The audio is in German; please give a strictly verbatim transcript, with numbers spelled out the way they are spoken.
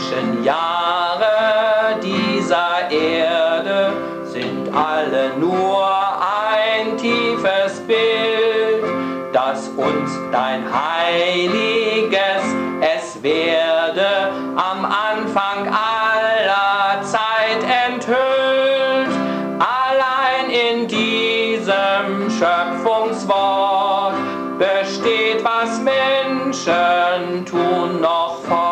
Menschenjahre dieser Erde sind alle nur ein tiefes Bild, das uns dein heiliges Es werde am Anfang aller Zeit enthüllt. Allein in diesem Schöpfungswort besteht, was Menschen tun noch fort.